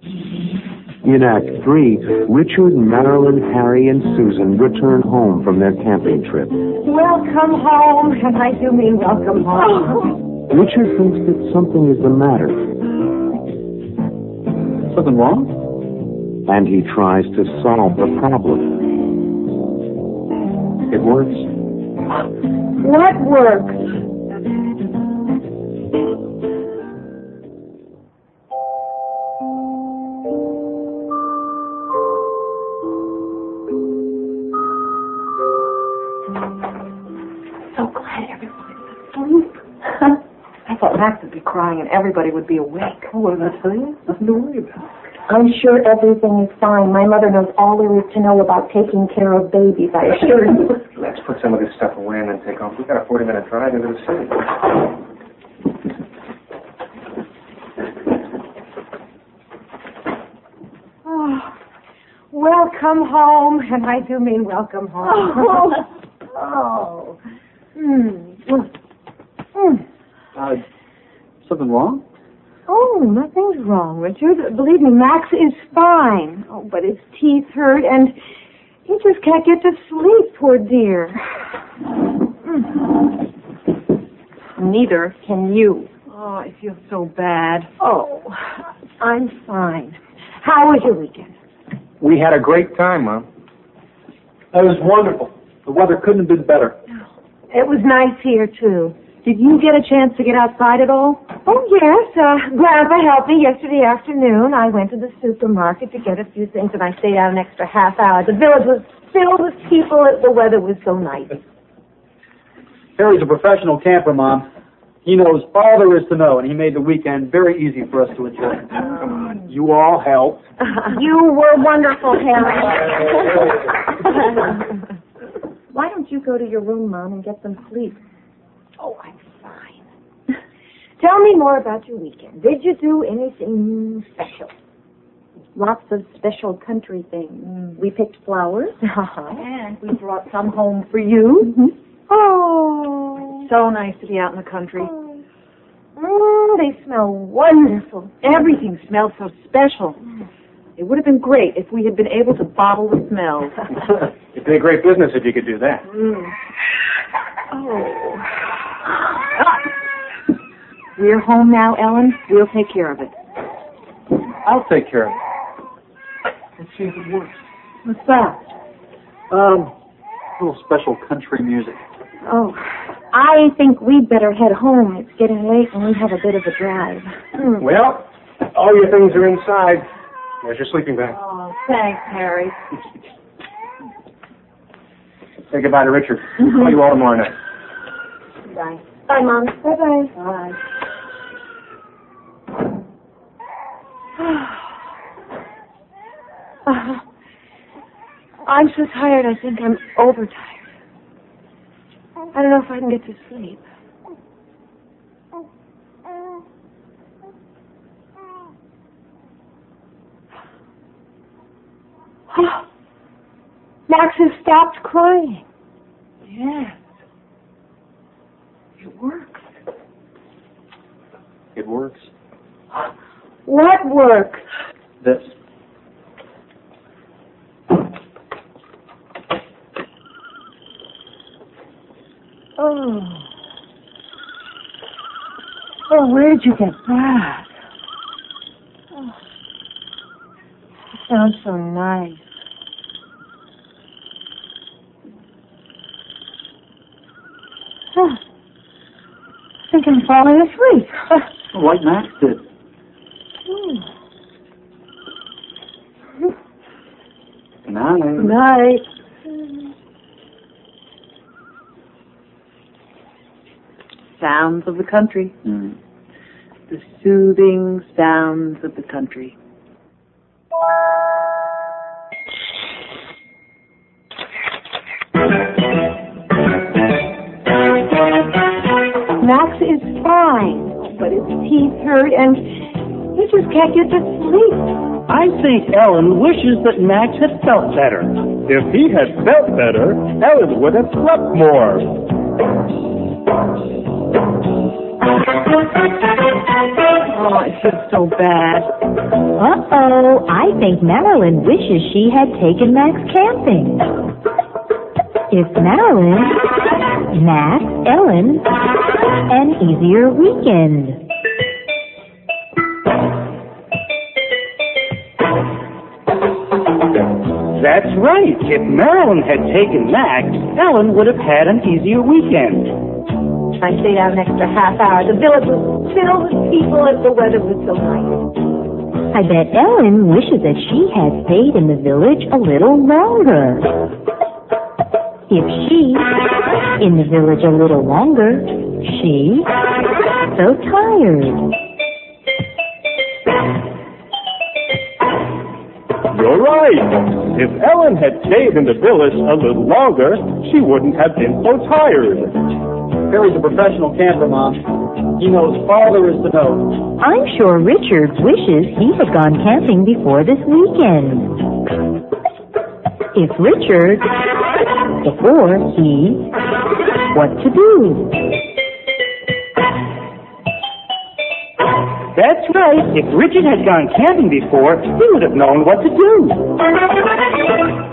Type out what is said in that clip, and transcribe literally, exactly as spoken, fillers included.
In Act Three, Richard, Marilyn, Harry, and Susan return home from their camping trip. Welcome home, and I do mean welcome home. Richard thinks that something is the matter. Something wrong? And he tries to solve the problem. It works. What works? So glad everyone's asleep. I thought Max would be crying and everybody would be awake. Oh, what did I tell you? Nothing to worry about. I'm sure everything is fine. My mother knows all there is to know about taking care of babies, I assure you. Let's put some of this stuff away and then take off. We've got a forty-minute drive into the city. Oh, welcome home, and I do mean welcome home. Oh. Oh. Mm. Mm. Uh, something wrong? Oh, nothing's wrong, Richard. Believe me, Max is fine. Oh, but his teeth hurt, and he just can't get to sleep, poor dear. Neither can you. Oh, I feel so bad. Oh, I'm fine. How was your weekend? We had a great time, Mom. That was wonderful. The weather couldn't have been better. It was nice here, too. Did you get a chance to get outside at all? Oh, yes. Uh, Grandpa helped me yesterday afternoon. I went to the supermarket to get a few things, and I stayed out an extra half hour. The village was filled with people. The weather was so nice. Harry's a professional camper, Mom. He knows all there is to know, and he made the weekend very easy for us to enjoy. Come on. You all helped. You were wonderful, Harry. Why don't you go to your room, Mom, and get some sleep? Oh, I'm fine. Tell me more about your weekend. Did you do anything special? Lots of special country things. Mm. We picked flowers. Uh-huh. And we brought some home for you. Mm-hmm. Oh. So nice to be out in the country. Oh. Mm, they smell wonderful. Everything smells so special. Mm. It would have been great if we had been able to bottle the smells. It'd be a great business if you could do that. Mm. Oh. Ah. We're home now, Ellen. We'll take care of it. I'll take care of it. Let's see if it works. What's that? Um, a little special country music. Oh, I think we'd better head home. It's getting late and we have a bit of a drive. Hmm. Well, all your things are inside. There's your sleeping bag. Oh, thanks, Harry. Say goodbye to Richard. We'll call you all tomorrow night. Bye. Bye, Mom. Bye-bye. Bye. uh, I'm so tired, I think I'm overtired. I don't know if I can get to sleep. Max has stopped crying. Yes. It works. It works. What works? This. Oh. Oh, where did you get that? Oh. It sounds so nice. Oh. I think I'm falling asleep. Like Max did. Hmm. Good night. Good night. Sounds of the country. Mm. The soothing sounds of the country. Max is fine, but his teeth hurt and he just can't get to sleep. I think Ellen wishes that Max had felt better. If he had felt better, Ellen would have slept more. Oh, I feel so bad. Uh-oh, I think Marilyn wishes she had taken Max camping. If Marilyn, Max, Ellen, an easier weekend. That's right. If Marilyn had taken Max, Ellen would have had an easier weekend. I stayed out an extra half hour. The village was filled with people and the weather was so nice. I bet Ellen wishes that she had stayed in the village a little longer. If she, in the village a little longer, she, so tired. You're right. If Ellen had stayed in the village a little longer, she wouldn't have been so tired. Harry's a professional camper, Mom. He knows all there is to know. I'm sure Richard wishes he had gone camping before this weekend. If Richard, before he, what to do? That's right. If Richard had gone camping before, he would have known what to do.